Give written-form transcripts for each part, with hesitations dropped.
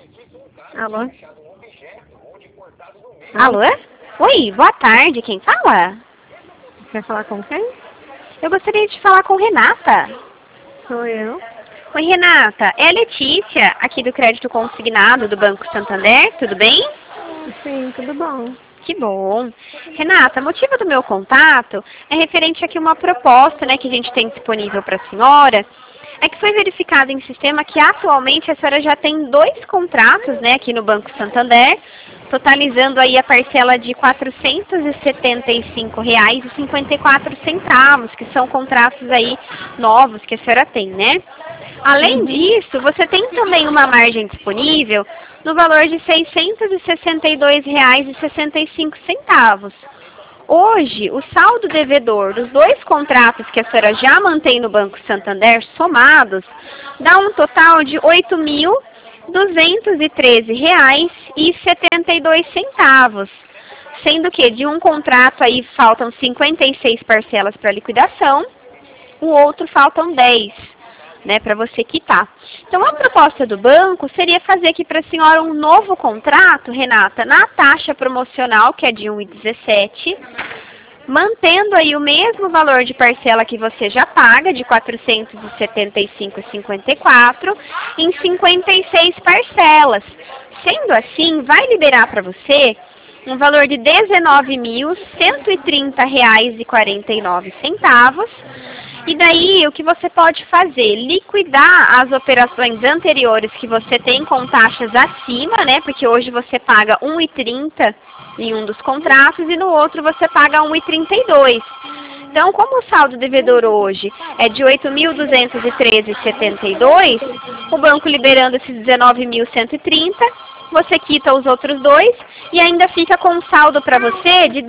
Alô? Alô? Oi, boa tarde, quem fala? Quer falar com quem? Eu gostaria de falar com Renata. Sou eu. Oi, Renata, é a Letícia, aqui do Crédito Consignado do Banco Santander, tudo bem? Sim, tudo bom. Que bom. Renata, o motivo do meu contato é referente aqui a uma proposta, né, que a gente tem disponível para a senhora. É que foi verificado em sistema que atualmente a senhora já tem 2 contratos, né, aqui no Banco Santander, totalizando aí a parcela de R$ 475,54, que são contratos aí novos que a senhora tem, né? Além disso, você tem também uma margem disponível no valor de R$ 662,65. Hoje, o saldo devedor dos 2 contratos que a senhora já mantém no Banco Santander somados dá um total de R$ 8.213,72, sendo que de um contrato aí faltam 56 parcelas para liquidação, o outro faltam 10, né, para você quitar. Então, a proposta do banco seria fazer aqui para a senhora um novo contrato, Renata, na taxa promocional, que é de 1,17, mantendo aí o mesmo valor de parcela que você já paga, de R$ 475,54, em 56 parcelas. Sendo assim, vai liberar para você um valor de R$ 19.130,49. E daí, o que você pode fazer? Liquidar as operações anteriores que você tem com taxas acima, né? Porque hoje você paga 1,30 em um dos contratos e no outro você paga 1,32. Então, como o saldo devedor hoje é de 8.213,72, o banco liberando esses 19.130, você quita os outros 2 e ainda fica com um saldo para você de R$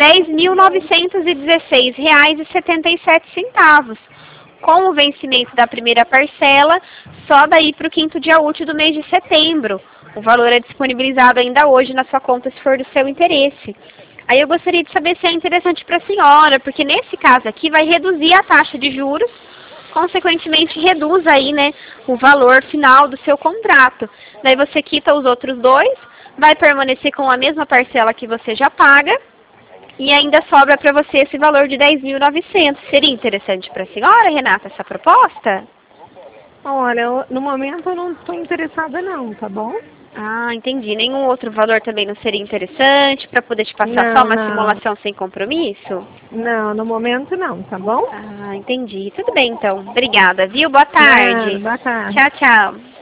10.916,77. Com o vencimento da primeira parcela, só daí para o 5º dia útil do mês de setembro. O valor é disponibilizado ainda hoje na sua conta, se for do seu interesse. Aí eu gostaria de saber se é interessante para a senhora, porque nesse caso aqui vai reduzir a taxa de juros, consequentemente reduz aí, né, o valor final do seu contrato. Daí você quita os outros 2, vai permanecer com a mesma parcela que você já paga, e ainda sobra para você esse valor de 10.900. Seria interessante para a senhora, Renata, essa proposta? Olha, no momento eu não estou interessada não, tá bom? Ah, entendi. Nenhum outro valor também não seria interessante para poder te passar só uma simulação sem compromisso? Não, no momento não, tá bom? Ah, entendi. Tudo bem então. Obrigada, viu? Boa tarde. Boa tarde. Tchau, tchau.